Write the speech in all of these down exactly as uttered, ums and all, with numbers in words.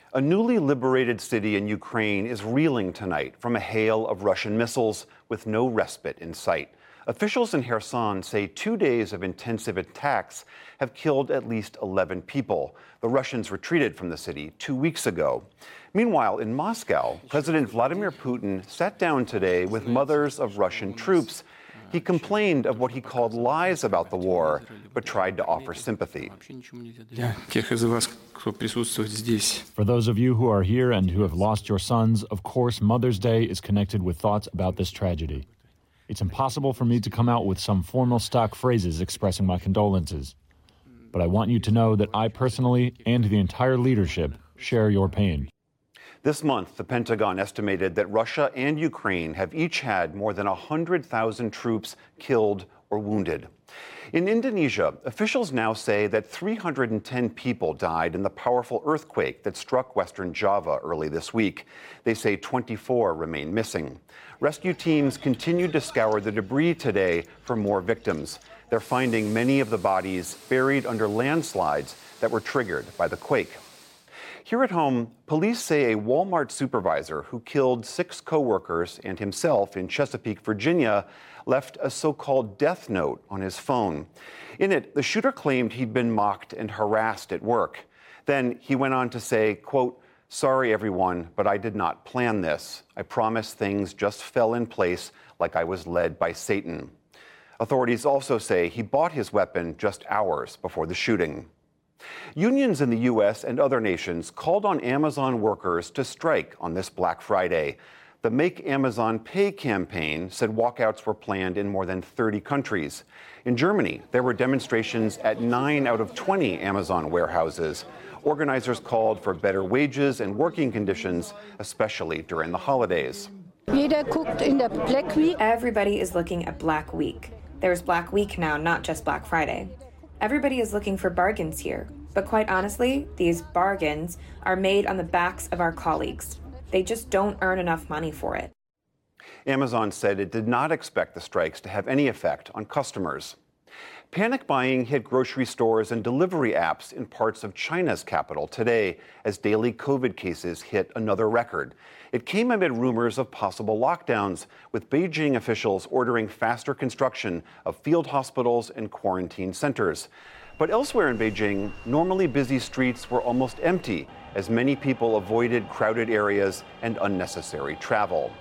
A newly liberated city in Ukraine is reeling tonight from a hail of Russian missiles with no respite in sight. Officials in Kherson say two days of intensive attacks have killed at least eleven people. The Russians retreated from the city two weeks ago. Meanwhile, in Moscow, President Vladimir Putin sat down today with mothers of Russian troops. He complained of what he called lies about the war, but tried to offer sympathy. For those of you who are here and who have lost your sons, of course, Mother's Day is connected with thoughts about this tragedy. It's impossible for me to come out with some formal stock phrases expressing my condolences. But I want you to know that I personally and the entire leadership share your pain. This month, the Pentagon estimated that Russia and Ukraine have each had more than one hundred thousand troops killed or wounded. In Indonesia, officials now say that three hundred ten people died in the powerful earthquake that struck western Java early this week. They say twenty-four remain missing. Rescue teams continued to scour the debris today for more victims. They're finding many of the bodies buried under landslides that were triggered by the quake. Here at home, police say a Walmart supervisor who killed six co-workers and himself in Chesapeake, Virginia, left a so-called death note on his phone. In it, the shooter claimed he'd been mocked and harassed at work. Then he went on to say, quote, "Sorry, everyone, but I did not plan this. I promise things just fell in place like I was led by Satan." Authorities also say he bought his weapon just hours before the shooting. Unions in the U S and other nations called on Amazon workers to strike on this Black Friday. The Make Amazon Pay campaign said walkouts were planned in more than thirty countries. In Germany, there were demonstrations at nine out of twenty Amazon warehouses. Organizers called for better wages and working conditions, especially during the holidays. Everybody is looking at Black Week. There's Black Week now, not just Black Friday. Everybody is looking for bargains here, but quite honestly, these bargains are made on the backs of our colleagues. They just don't earn enough money for it. Amazon said it did not expect the strikes to have any effect on customers. Panic buying hit grocery stores and delivery apps in parts of China's capital today as daily COVID cases hit another record. It came amid rumors of possible lockdowns, with Beijing officials ordering faster construction of field hospitals and quarantine centers. But elsewhere in Beijing, normally busy streets were almost empty as many people avoided crowded areas and unnecessary travel.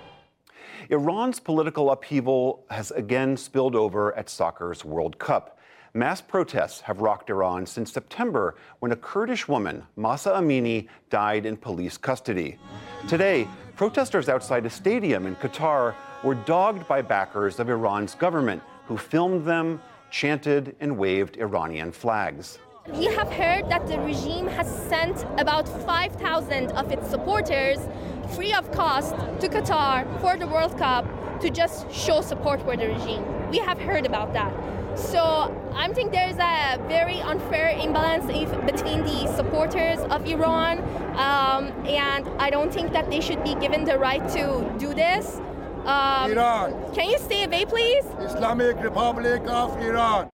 Iran's political upheaval has again spilled over at soccer's World Cup. Mass protests have rocked Iran since September, when a Kurdish woman, Mahsa Amini, died in police custody. Today, protesters outside a stadium in Qatar were dogged by backers of Iran's government, who filmed them, chanted, and waved Iranian flags. We have heard that the regime has sent about five thousand of its supporters free of cost to Qatar for the World Cup to just show support for the regime. We have heard about that. So I think there's a very unfair imbalance between the supporters of Iran, um, and I don't think that they should be given the right to do this. Um, Iran. Can you stay away, please? Islamic Republic of Iran.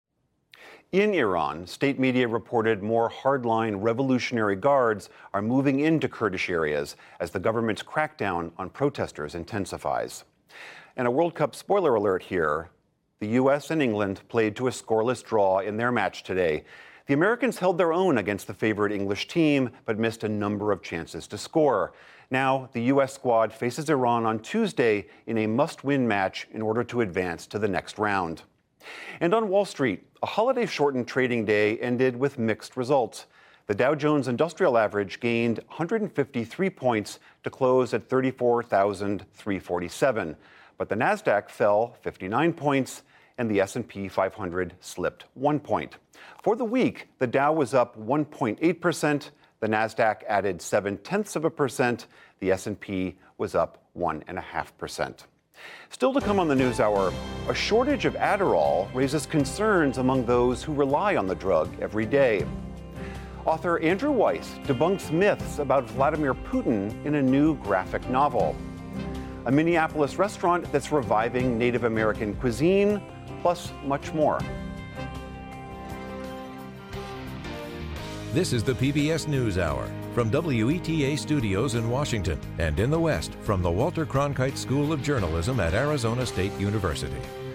In Iran, state media reported more hardline Revolutionary Guards are moving into Kurdish areas as the government's crackdown on protesters intensifies. And a World Cup spoiler alert here. The U S and England played to a scoreless draw in their match today. The Americans held their own against the favored English team, but missed a number of chances to score. Now, the U S squad faces Iran on Tuesday in a must-win match in order to advance to the next round. And on Wall Street, a holiday-shortened trading day ended with mixed results. The Dow Jones Industrial Average gained one hundred fifty-three points to close at thirty-four thousand three hundred forty-seven. But the Nasdaq fell fifty-nine points, and the S and P five hundred slipped one point. For the week, the Dow was up one point eight percent, the Nasdaq added seven-tenths of a percent, the S and P was up one point five percent. Still to come on the NewsHour, a shortage of Adderall raises concerns among those who rely on the drug every day. Author Andrew Weiss debunks myths about Vladimir Putin in a new graphic novel. A Minneapolis restaurant that's reviving Native American cuisine, plus much more. This is the P B S NewsHour. from W E T A Studios in Washington and in the West from the Walter Cronkite School of Journalism at Arizona State University.